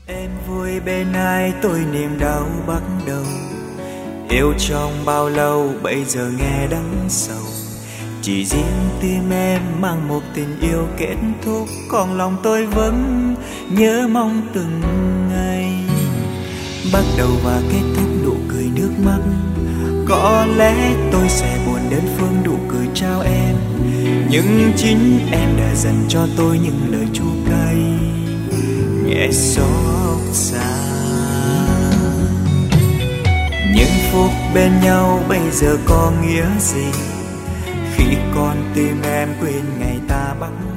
Em vui bên ai tôi niềm đau bắt đầu. Yêu trong bao lâu bây giờ nghe đắng sầu. Chỉ riêng tim em mang một tình yêu kết thúc, còn lòng tôi vẫn nhớ mong từng ngày. Bắt đầu và kết thúc nụ cười nước mắt. Có lẽ tôi sẽ buồn đơn phương nụ cười trao em, nhưng chính em đã dành cho tôi những lời chua cay nhẹ xót xa. Những phút bên nhau bây giờ có nghĩa gì khi con tim em quên ngày ta bắt